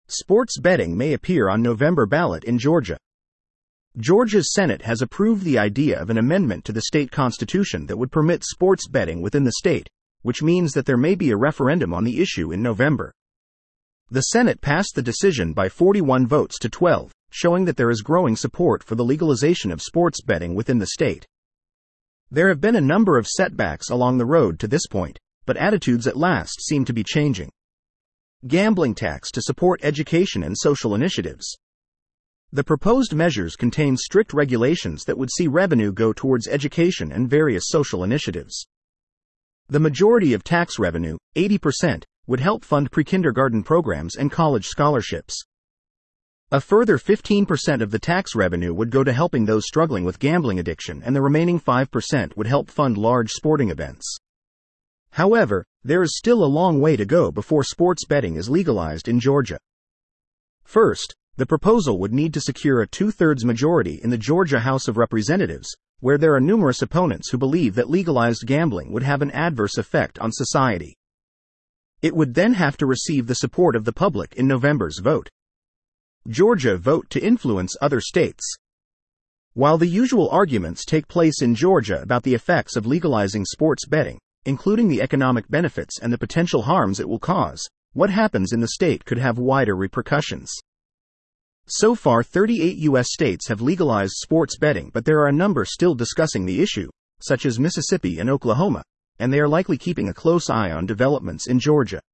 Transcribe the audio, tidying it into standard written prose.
Sports betting may appear on November ballot in Georgia. Georgia's Senate has approved the idea of an amendment to the state constitution that would permit sports betting within the state, which means that there may be a referendum on the issue in November. The Senate passed the decision by 41 votes to 12, showing that there is growing support for the legalization of sports betting within the state. There have been a number of setbacks along the road to this point, but attitudes at last seem to be changing. Gambling tax to support education and social initiatives. The proposed measures contain strict regulations that would see revenue go towards education and various social initiatives. The majority of tax revenue, 80%, would help fund pre-kindergarten programs and college scholarships. A further 15% of the tax revenue would go to helping those struggling with gambling addiction, and the remaining 5% would help fund large sporting events. However, there is still a long way to go before sports betting is legalized in Georgia. First, the proposal would need to secure a 2/3 majority in the Georgia House of Representatives, where there are numerous opponents who believe that legalized gambling would have an adverse effect on society. It would then have to receive the support of the public in November's vote. Georgia vote to influence other states. While the usual arguments take place in Georgia about the effects of legalizing sports betting, including the economic benefits and the potential harms it will cause, what happens in the state could have wider repercussions. So far, 38 U.S. states have legalized sports betting, but there are a number still discussing the issue, such as Mississippi and Oklahoma, and they are likely keeping a close eye on developments in Georgia.